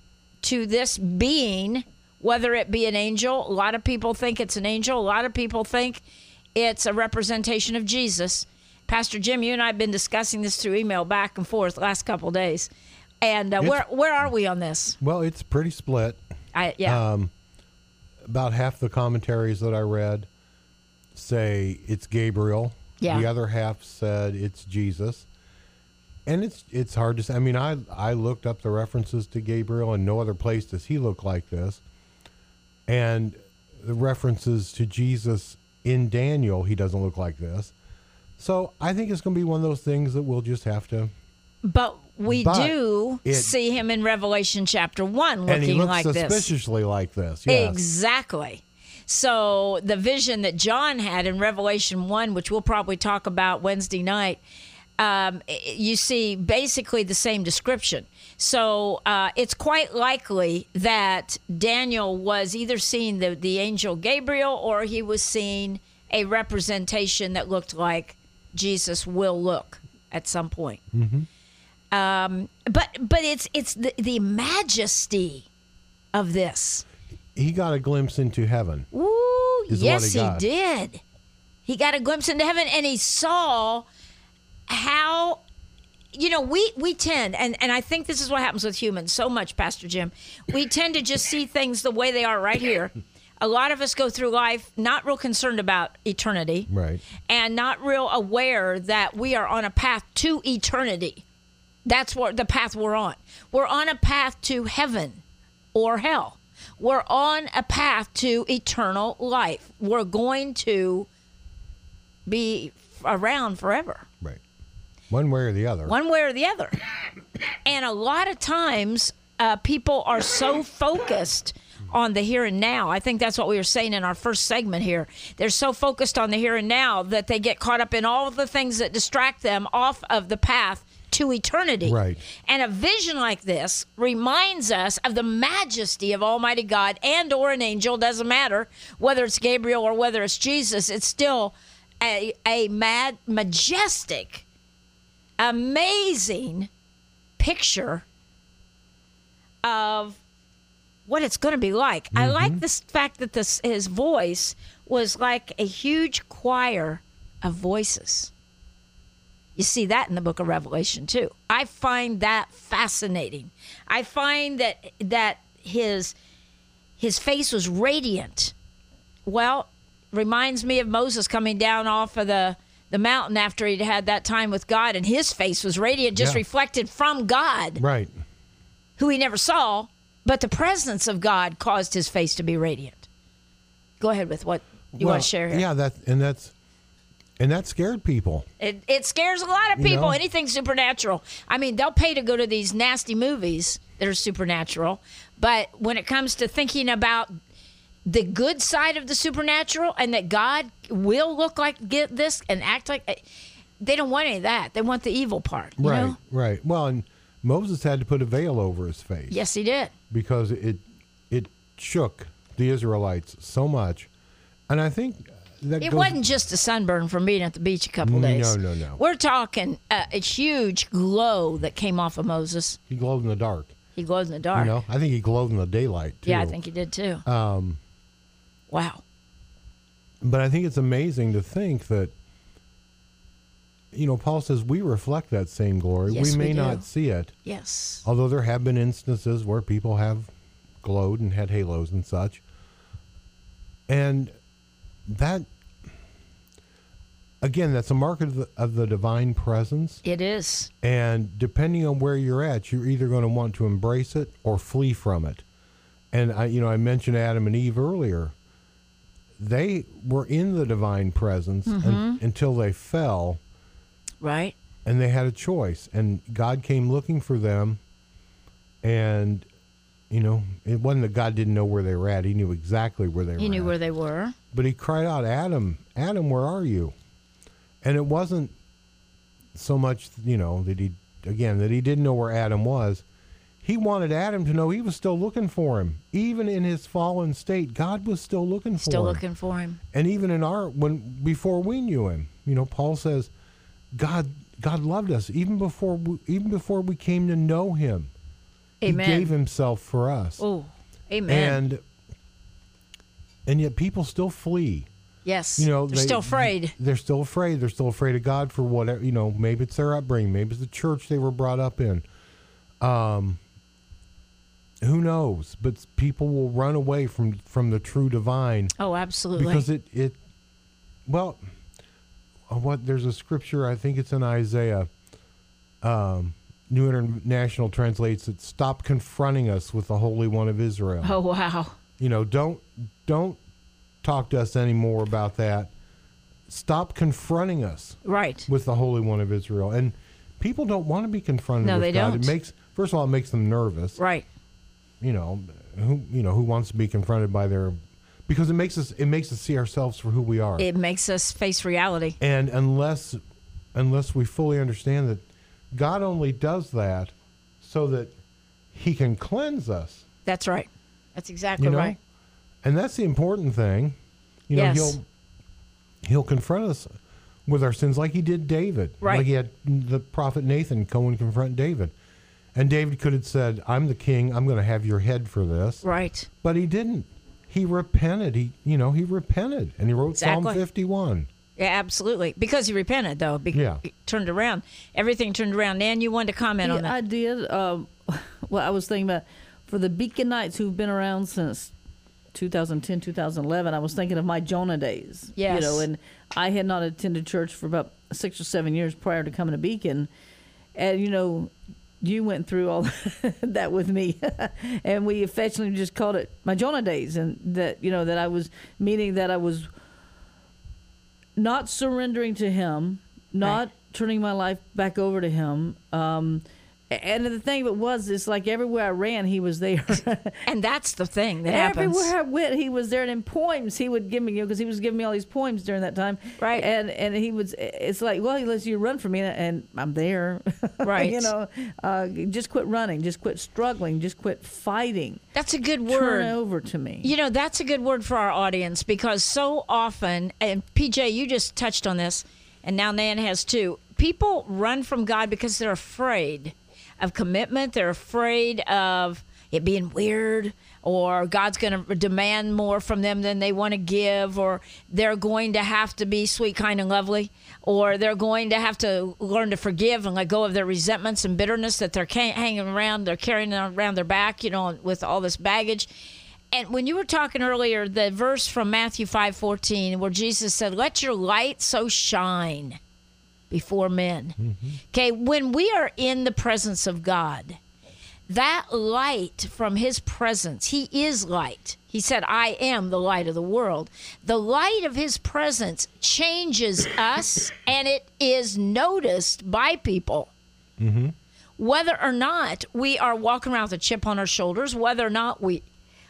to this being, whether it be an angel. A lot of people think it's an angel. A lot of people think it's a representation of Jesus. Pastor Jim, you and I have been discussing this through email back and forth the last couple of days. And uh, where where are we on this? Well, it's pretty split. I, yeah. Um, about half the commentaries that I read say it's Gabriel. Yeah. The other half said it's Jesus. And it's it's hard to say. I mean, I I looked up the references to Gabriel, and no other place does he look like this. And the references to Jesus in Daniel, he doesn't look like this. So I think it's going to be one of those things that we'll just have to. But we But do it- see him in Revelation chapter one And he looking looks like this. suspiciously like this. Yes. Exactly. So the vision that John had in Revelation one, which we'll probably talk about Wednesday night, um, you see basically the same description. So uh, it's quite likely that Daniel was either seeing the, the angel Gabriel, or he was seeing a representation that looked like Jesus will look at some point. Mm-hmm. Um, but but it's it's the, the majesty of this. He got a glimpse into heaven. Ooh, Is what yes, he he, got. did. He got a glimpse into heaven, and he saw how, you know, we, we tend, and, and I think this is what happens with humans so much, Pastor Jim. We tend to just see things the way they are right here. A lot of us go through life not real concerned about eternity. Right. And not real aware that we are on a path to eternity. That's what the path we're on. We're on a path to heaven or hell. We're on a path to eternal life. We're going to be around forever. Right. One way or the other. One way or the other. And a lot of times, uh, people are so focused on the here and now. I think that's what we were saying in our first segment here. They're so focused on the here and now that they get caught up in all of the things that distract them off of the path to eternity. Right. And a vision like this reminds us of the majesty of Almighty God and or an angel. Doesn't matter whether it's Gabriel or whether it's Jesus. It's still a, a mad, majestic, amazing picture of what it's going to be like. I like this fact that this his voice was like a huge choir of voices. You see that in the book of Revelation too. I find that fascinating. I find that that his his face was radiant. Well, reminds me of Moses coming down off of the, the mountain after he'd had that time with God, and his face was radiant, just Yeah. reflected from God, Right. who he never saw, but the presence of God caused his face to be radiant. Go ahead with what you Well, want to share here. Yeah, that and that's and that scared people. It, it scares a lot of You people. know? Anything supernatural. I mean, they'll pay to go to these nasty movies that are supernatural. But when it comes to thinking about the good side of the supernatural and that God will look like get this and act like, they don't want any of that. They want the evil part. You Right, know? right. Well, and Moses had to put a veil over his face. Yes, he did. Because it it shook the Israelites so much, and I think that It goes, wasn't just a sunburn from being at the beach a couple days. No, no, no. We're talking uh, a huge glow that came off of Moses. He glowed in the dark. He glowed in the dark. You know, I think he glowed in the daylight too. Yeah, I think he did too. Um, Wow. but I think it's amazing to think that, you know, Paul says we reflect that same glory. Yes, we may we do. not see it, Yes. although there have been instances where people have glowed and had halos and such. And that, again, that's a mark of the, of the divine presence. It is. And depending on where you're at, you're either going to want to embrace it or flee from it. And I, you know, I mentioned Adam and Eve earlier. They were in the divine presence un- until they fell, Right. and they had a choice. And God came looking for them. And, you know, it wasn't that God didn't know where they were at. He knew exactly where they He were knew at. where they were. But he cried out, Adam, Adam, where are you? And it wasn't so much, you know, that he, again, that he didn't know where Adam was. He wanted Adam to know he was still looking for him. Even in his fallen state, God was still looking for Still him. looking for him. And even in our, when, before we knew him, you know, Paul says, God, God loved us even before we, even before we came to know him. Amen. He gave himself for us. Oh, amen. And, and yet people still flee. yes. You know, they're they- still afraid. They're still afraid. They're still afraid of God for whatever, you know, maybe it's their upbringing. Maybe it's the church they were brought up in. Um, who knows? But people will run away from, from the true divine Oh, absolutely. because it, it, well, uh, what, there's a scripture, I think it's in Isaiah, um, New International translates it, stop confronting us with the Holy One of Israel. oh, wow. You know, don't, don't talk to us anymore about that. Stop confronting us Right. with the Holy One of Israel. And people don't want to be confronted No, with they God. don't. It makes, first of all, it makes them nervous. Right. You know, who you know who wants to be confronted by their, because it makes us it makes us see ourselves for who we are. It makes us face reality. And unless unless we fully understand that God only does that so that he can cleanse us. That's right. That's exactly You know? right. And that's the important thing. You know, Yes. he'll he'll confront us with our sins like he did David. Right. Like he had the prophet Nathan go and confront David. And David could have said, I'm the king, I'm going to have your head for this. Right. But he didn't. He repented. He, you know, he repented. And he wrote Psalm Exactly. fifty-one. Yeah, absolutely. Because he repented, though. Be- Yeah. he turned around. Everything turned around. Nan, you wanted to comment on Yeah, that. I did. Um, well, I was thinking about for the Beaconites who've been around since two thousand ten, two thousand eleven. I was thinking of my Jonah days. Yes. You know, and I had not attended church for about six or seven years prior to coming to Beacon, and you know, you went through all that with me, and we affectionately just called it my Jonah days, and that you know that I was meaning that I was not surrendering to Him, not Right. turning my life back over to Him. Um, and the thing of it was, it's like everywhere I ran, He was there. and that's the thing that happens. Everywhere I went, He was there. And in poems, He would give me, you know, because He was giving me all these poems during that time. Right. And and He was, it's like, well, He lets you run from me, and I'm there. Right. you know, uh, just quit running, just quit struggling, just quit fighting. That's a good Turn word. over to me. You know, that's a good word for our audience because so often, and P J, you just touched on this, and now Nan has too. People run from God because they're afraid of commitment. They're afraid of it being weird. or God's going to demand more from them than they want to give, or they're going to have to be sweet, kind, and lovely, or they're going to have to learn to forgive and let go of their resentments and bitterness that they're ca- hanging around, they're carrying around their back, you know, with all this baggage. And when you were talking earlier, the verse from Matthew five fourteen, where Jesus said, "Let your light so shine before men." Mm-hmm. Okay, when we are in the presence of God, that light from his presence, he is light. He said, "I am the light of the world." The light of his presence changes us, and it is noticed by people. Mm-hmm. Whether or not we are walking around with a chip on our shoulders, whether or not we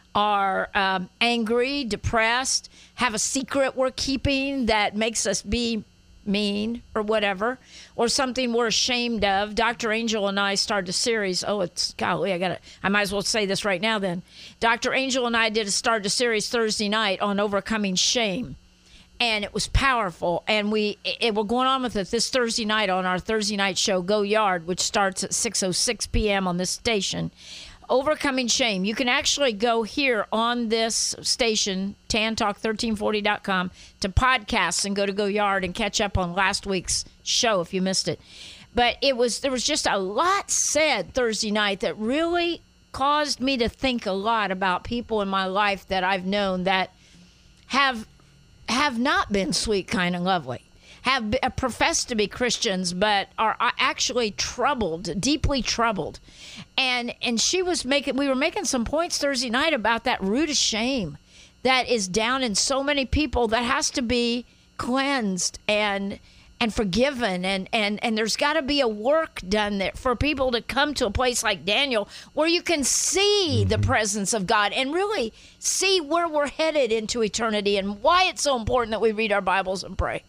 are um, angry, depressed, have a secret we're keeping that makes us be mean or whatever, or something we're ashamed of. Doctor Angel and I started a series. Oh, it's golly, I got to, I might as well say this right now then. Doctor Angel and I did a started a series Thursday night on overcoming shame. And it was powerful. And we, it, we're going on with it this Thursday night on our Thursday night show, Go Yard, which starts at six oh six p.m. on this station. Overcoming shame. You can actually go here on this station, tan talk thirteen forty dot com, to podcasts and go to Go Yard and catch up on last week's show if you missed it. But it was there was just a lot said Thursday night that really caused me to think a lot about people in my life that I've known that have have not been sweet, kind, and lovely. Have professed to be Christians, but are actually troubled, deeply troubled. And and she was making, we were making some points Thursday night about that root of shame that is down in so many people that has to be cleansed and and forgiven. And, and, and there's got to be a work done there for people to come to a place like Daniel where you can see mm-hmm. the presence of God and really see where we're headed into eternity and why it's so important that we read our Bibles and pray.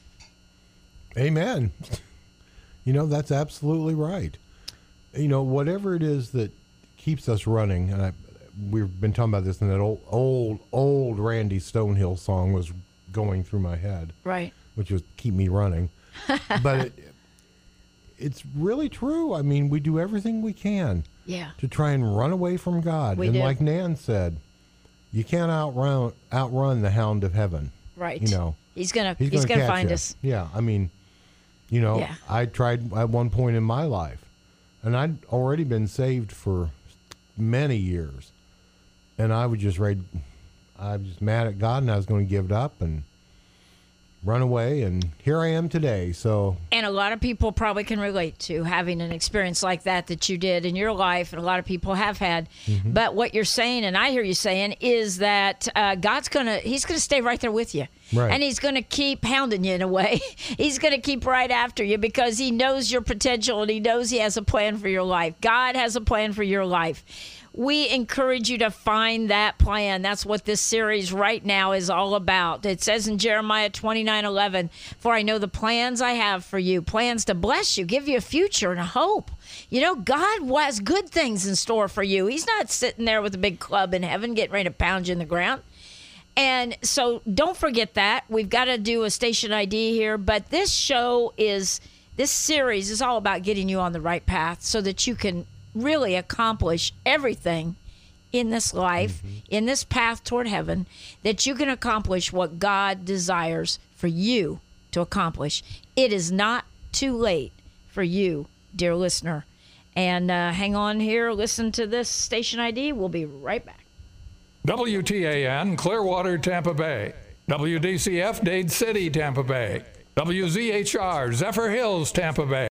Amen. You know, that's absolutely right. You know, whatever it is that keeps us running, and I, we've been talking about this, and that old, old, old Randy Stonehill song was going through my head. Right. Which was Keep Me Running. But it, it's really true. I mean, we do everything we can yeah. to try and run away from God. We and do. Like Nan said, you can't outrun, outrun the hound of heaven. Right. You know. He's gonna He's, he's gonna, gonna find you. us. Yeah, I mean, you know, yeah. I tried at one point in my life, and I'd already been saved for many years, and I was just ready. I was just mad at God, and I was going to give it up and run away, and here I am today. So, and a lot of people probably can relate to having an experience like that that you did in your life, and a lot of people have had. Mm-hmm. But what you're saying, and I hear you saying, is that uh, God's gonna He's gonna stay right there with you, right. and He's gonna keep hounding you in a way. He's gonna keep right after you because He knows your potential and He knows He has a plan for your life. God has a plan for your life. We encourage you to find that plan. That's what this series right now is all about. It says in Jeremiah twenty-nine eleven, "For I know the plans I have for you, plans to bless you, give you a future and a hope." You know, God has good things in store for you. He's not sitting there with a big club in heaven getting ready to pound you in the ground. And so don't forget that. We've got to do a station I D here. But this show is, this series is all about getting you on the right path so that you can really accomplish everything in this life, mm-hmm. in this path toward heaven, that you can accomplish what God desires for you to accomplish. It is not too late for you, dear listener. And uh, hang on here, listen to this station I D. We'll be right back. W T A N, Clearwater, Tampa Bay. W D C F, Dade City, Tampa Bay. W Z H R, Zephyr Hills, Tampa Bay.